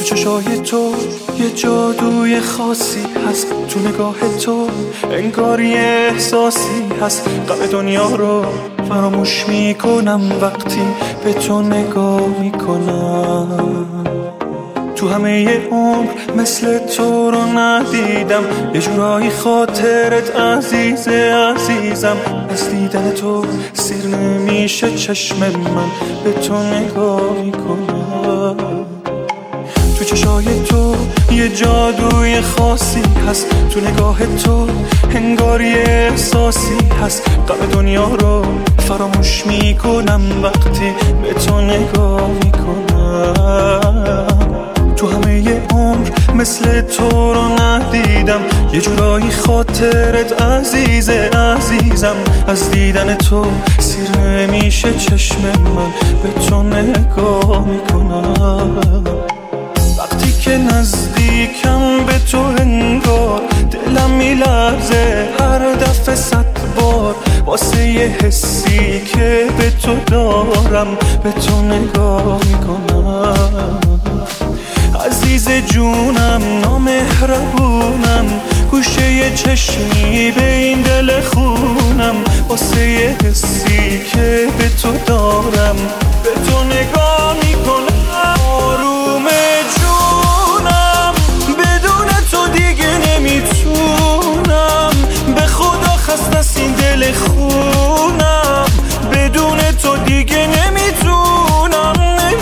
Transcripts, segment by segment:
تو چشای تو یه جادوی خاصی هست، تو نگاه تو انگار یه احساسی هست. غم دنیا رو فراموش میکنم وقتی به تو نگاه میکنم. تو همه عمر مثل تو رو ندیدم، یه جورایی خاطرت عزیزم. از دیدن تو سیر نمیشه چشم من، به تو نگاه میکنم. تو چشای تو یه جادوی خاصی هست، تو نگاه تو انگار یه احساسی هست. غم دنیا رو فراموش میکنم وقتی به تو نگاه میکنم. تو همه عمر مثل تو رو ندیدم، یه جورایی خاطرت عزیزم. از دیدن تو سیر نمیشه چشم من، به تو نگاه میکنم. وقتی که نزدیکم به تو انگار دلم میلرزه هر دفعه 100 بار، واسه یه حسی که به تو دارم به تو نگاه میکنم. عزیز جونم نامهربونم، گوشه یه چشمی به این دل خونم، واسه یه حسی که به تو دارم به تو نگاه میکنم. آروم جونم بدون تو دیگه نمیتونم، به خدا خسته از این دل خونم، بدون تو دیگه نمیتونم.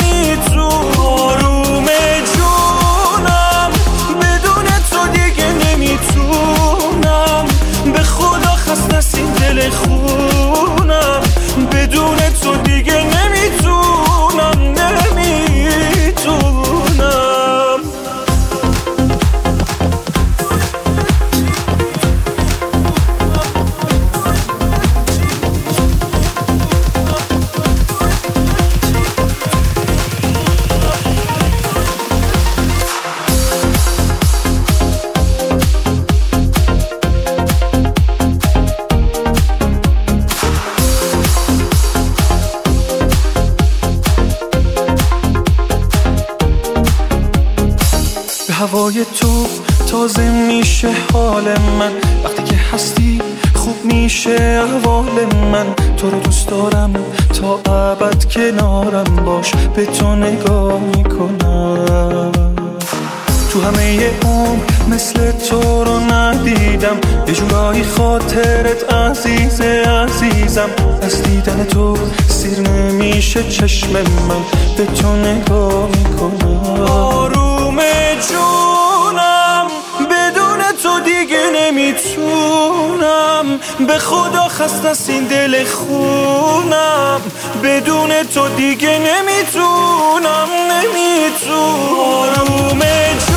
آروم جونم بدون تو دیگه نمیتونم، به خدا خسته از این دل خونم، بدون تو دیگه نمیتونم. هوای تو تازه میشه حال من، وقتی که هستی خوب میشه احوال من. تو رو دوست دارم تا ابد کنارم باش، به تو نگاه میکنم. تو همه عمر مثل تو رو ندیدم، یه جورایی خاطرت عزیزم. از دیدن تو سیر نمیشه چشم من، به تو نگاه میکنم. آروم جونم بدون تو دیگه نمیتونم، به خدا خسته از این دل خونم، بدون تو دیگه نمیتونم. آروم